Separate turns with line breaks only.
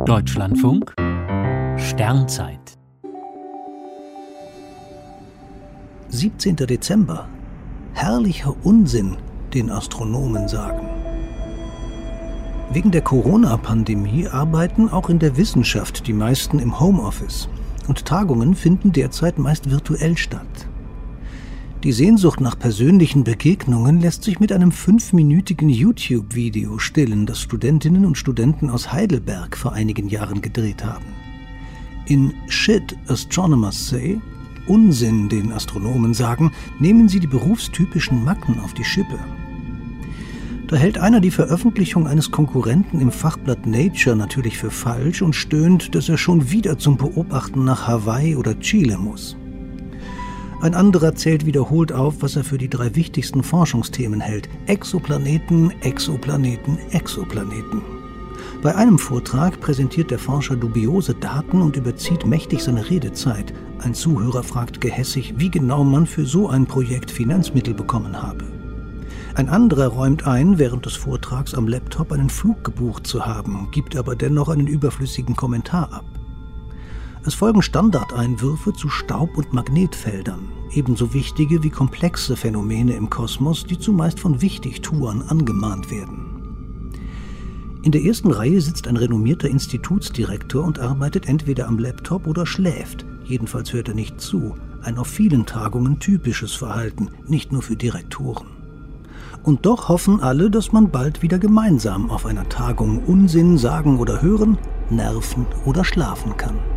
Deutschlandfunk Sternzeit
17. Dezember. Herrlicher Unsinn, den Astronomen sagen. Wegen der Corona-Pandemie arbeiten auch in der Wissenschaft die meisten im Homeoffice. Und Tagungen finden derzeit meist virtuell statt. Die Sehnsucht nach persönlichen Begegnungen lässt sich mit einem 5-minütigen YouTube-Video stillen, das Studentinnen und Studenten aus Heidelberg vor einigen Jahren gedreht haben. In Shit Astronomers Say, Unsinn, den Astronomen sagen, nehmen sie die berufstypischen Macken auf die Schippe. Da hält einer die Veröffentlichung eines Konkurrenten im Fachblatt Nature natürlich für falsch und stöhnt, dass er schon wieder zum Beobachten nach Hawaii oder Chile muss. Ein anderer zählt wiederholt auf, was er für die 3 wichtigsten Forschungsthemen hält: Exoplaneten, Exoplaneten, Exoplaneten. Bei einem Vortrag präsentiert der Forscher dubiose Daten und überzieht mächtig seine Redezeit. Ein Zuhörer fragt gehässig, wie genau man für so ein Projekt Finanzmittel bekommen habe. Ein anderer räumt ein, während des Vortrags am Laptop einen Flug gebucht zu haben, gibt aber dennoch einen überflüssigen Kommentar ab. Es folgen Standardeinwürfe zu Staub- und Magnetfeldern, ebenso wichtige wie komplexe Phänomene im Kosmos, die zumeist von Wichtigtuern angemahnt werden. In der ersten Reihe sitzt ein renommierter Institutsdirektor und arbeitet entweder am Laptop oder schläft. Jedenfalls hört er nicht zu. Ein auf vielen Tagungen typisches Verhalten, nicht nur für Direktoren. Und doch hoffen alle, dass man bald wieder gemeinsam auf einer Tagung Unsinn sagen oder hören, nerven oder schlafen kann.